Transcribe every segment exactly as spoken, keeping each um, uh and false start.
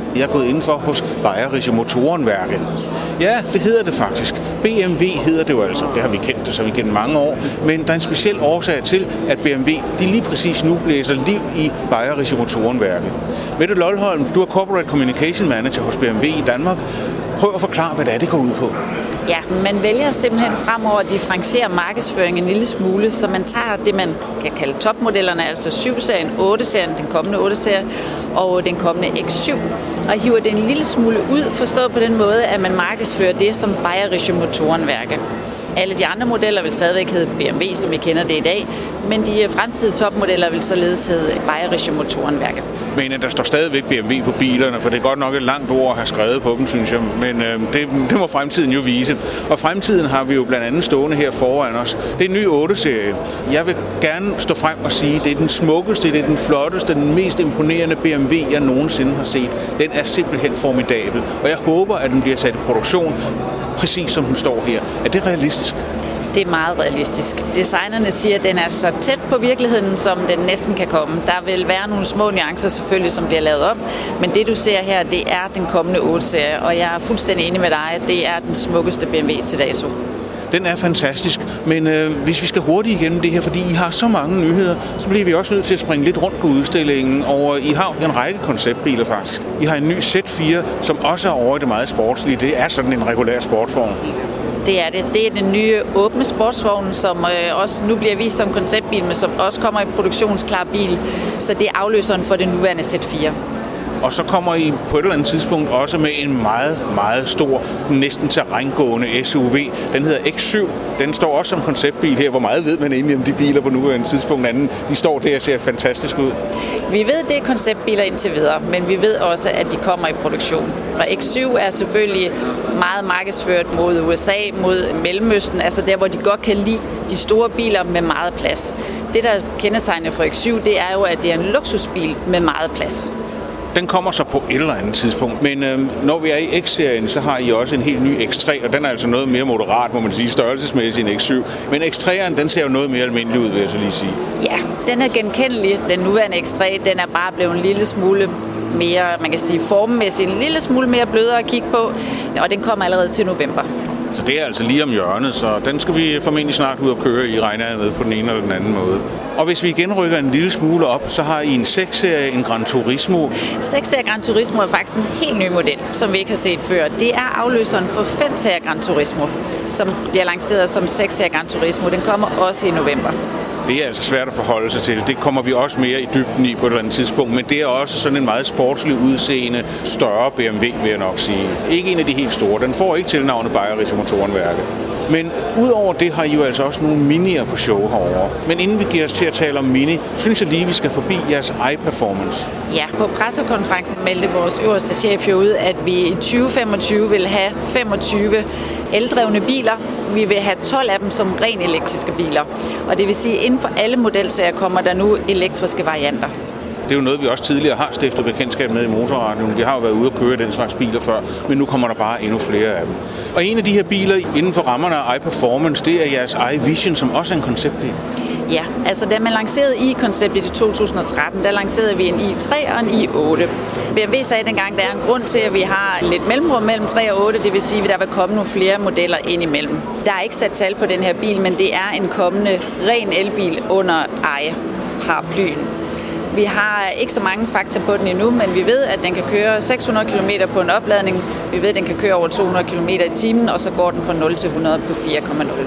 Jeg er gået indenfor hos Bayerische Motorenwerke. Ja, det hedder det faktisk. B M W hedder det jo altså. Det har vi kendt det, så vi kendt mange år. Men der er en speciel årsag til, at B M W de lige præcis nu blæser liv i Bayerische Motorenwerke. Mette Lolholm, du er Corporate Communication Manager hos B M W i Danmark. Prøv at forklare, hvad det er, det går ud på. Ja, man vælger simpelthen fremover at differentiere markedsføringen en lille smule, så man tager det, man kan kalde topmodellerne, altså syv-serien, otte-serien, den kommende otte-serie og den kommende X syv, og hiver det en lille smule ud, forstået på den måde, at man markedsfører det som Bayerische Motorenwerke. Alle de andre modeller vil stadigvæk hedde B M W, som vi kender det i dag, men de fremtidige topmodeller vil således hedde Bayerische Motorenwerke. Men der står stadigvæk B M W på bilerne, for det er godt nok et langt ord at have skrevet på dem, synes jeg. Men øh, det, det må fremtiden jo vise. Og fremtiden har vi jo blandt andet stående her foran os. Det er en ny otte-serie. Jeg vil gerne stå frem og sige, at det er den smukkeste, det er den flotteste, den mest imponerende B M W, jeg nogensinde har set. Den er simpelthen formidabel, og jeg håber, at den bliver sat i produktion, præcis som den står her. Er det realistisk? Det er meget realistisk. Designerne siger, at den er så tæt på virkeligheden, som den næsten kan komme. Der vil være nogle små nuancer selvfølgelig, som bliver lavet om, men det du ser her, det er den kommende otte-serie, og jeg er fuldstændig enig med dig, at det er den smukkeste B M W til dato. Den er fantastisk, men øh, hvis vi skal hurtigt igennem det her, fordi I har så mange nyheder, så bliver vi også nødt til at springe lidt rundt på udstillingen, og I har en række konceptbiler faktisk. I har en ny Z fire, som også er over i det meget sportslige. Det er sådan en regulær sportsvogn. Det er det. Det er den nye åbne sportsvogn, som øh, også nu bliver vist som konceptbil, men som også kommer i produktionsklar bil. Så det er afløseren for den nuværende Z fire. Og så kommer I på et eller andet tidspunkt også med en meget, meget stor, næsten terrængående S U V. Den hedder X syv. Den står også som konceptbil her. Hvor meget ved man egentlig om de biler på nuværende tidspunkt? Anden, de står der og ser fantastisk ud. Vi ved, det er konceptbiler indtil videre, men vi ved også, at de kommer i produktion. Og X syv er selvfølgelig meget markedsført mod U S A, mod Mellemøsten, altså der, hvor de godt kan lide de store biler med meget plads. Det, der kendetegner for X syv, det er jo, at det er en luksusbil med meget plads. Den kommer så på et eller andet tidspunkt, men øh, når vi er i X-serien, så har I også en helt ny X tre, og den er altså noget mere moderat, må man sige, størrelsesmæssigt end X syv. Men X tre'eren, den ser jo noget mere almindelig ud, vil jeg så lige sige. Ja, den er genkendelig. Den nuværende X tre, den er bare blevet en lille smule mere, man kan sige formmæssigt, en lille smule mere blødere at kigge på, og den kommer allerede til november. Så det er altså lige om hjørnet, så den skal vi formentlig snart ud og køre i, regner jeg med, på den ene eller den anden måde. Og hvis vi igen rykker en lille smule op, så har I en seks-serie, en Gran Turismo. seks-serie Gran Turismo er faktisk en helt ny model, som vi ikke har set før. Det er afløseren for fem-serie Gran Turismo, som bliver lanceret som seks-serie Gran Turismo. Den kommer også i november. Det er altså svært at forholde sig til. Det kommer vi også mere i dybden i på et eller andet tidspunkt, men det er også sådan en meget sportslig udseende, større B M W, vil jeg nok sige. Ikke en af de helt store. Den får ikke tilnavnet Bayerische Motorenwerke. Men udover det har I jo altså også nogle minier på show herovre. Men inden vi giver os til at tale om mini, synes jeg lige, vi skal forbi jeres i-performance. Ja, på pressekonferencen meldte vores øverste chef jo ud, at vi i tyve femogtyve vil have femogtyve eldrevne biler. Vi vil have tolv af dem som ren elektriske biler. Og det vil sige, at inden for alle modelserier kommer der nu elektriske varianter. Det er jo noget, vi også tidligere har stiftet bekendtskab med i Motorradioen. Vi har jo været ude og køre den slags biler før, men nu kommer der bare endnu flere af dem. Og en af de her biler inden for rammerne af i-performance, det er jeres i-Vision, som også er en konceptbil. Ja, altså da man lancerede i-konceptet i to tusind og tretten, der lancerede vi en i tre og en i otte. B M W sagde dengang, der er en grund til, at vi har lidt mellemrum mellem tre og otte, det vil sige, at der vil komme nogle flere modeller ind imellem. Der er ikke sat tal på den her bil, men det er en kommende ren elbil under i-paraplyen. Vi har ikke så mange fakta på den endnu, men vi ved, at den kan køre seks hundrede kilometer på en opladning. Vi ved, at den kan køre over to hundrede kilometer i timen, og så går den fra nul til hundrede på fire komma nul.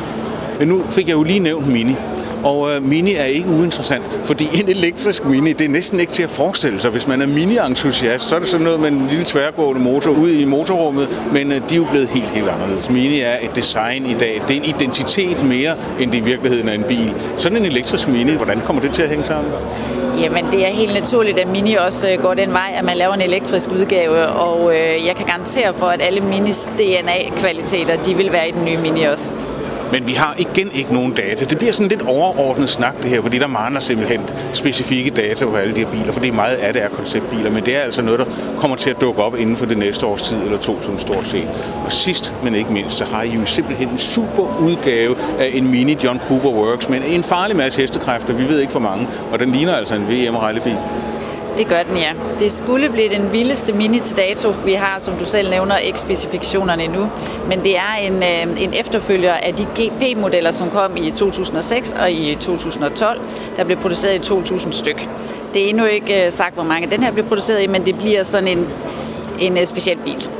Men nu fik jeg jo lige nævnt Mini. Og uh, Mini er ikke uinteressant, fordi en elektrisk Mini, det er næsten ikke til at forestille sig. Hvis man er Mini-entusiast, så er det sådan noget med en lille tværgående motor ude i motorrummet, men uh, de er jo blevet helt, helt anderledes. Mini er et design i dag. Det er en identitet mere, end det i virkeligheden er en bil. Sådan en elektrisk Mini, hvordan kommer det til at hænge sammen? Jamen, det er helt naturligt, at Mini også går den vej, at man laver en elektrisk udgave, og øh, jeg kan garantere for, at alle Minis D N A-kvaliteter, de vil være i den nye Mini også. Men vi har igen ikke nogen data. Det bliver sådan lidt overordnet snak det her, fordi der mangler simpelthen specifikke data på alle de her biler, fordi meget af det er konceptbiler, men det er altså noget, der kommer til at dukke op inden for det næste års tid eller to, sådan stort set. Og sidst, men ikke mindst, så har I jo simpelthen en super udgave af en Mini John Cooper Works, men en farlig masse hestekræfter, vi ved ikke for mange, og den ligner altså en V M-rallybil. Det gør den, ja. Det skulle blive den vildeste Mini til dato. Vi har, som du selv nævner, ikke specifikationerne endnu. Men det er en, en efterfølger af de G P-modeller, som kom i to tusind og seks og i to tusind og tolv, der blev produceret i to tusind styk. Det er endnu ikke sagt, hvor mange den her bliver produceret i, men det bliver sådan en, en speciel bil.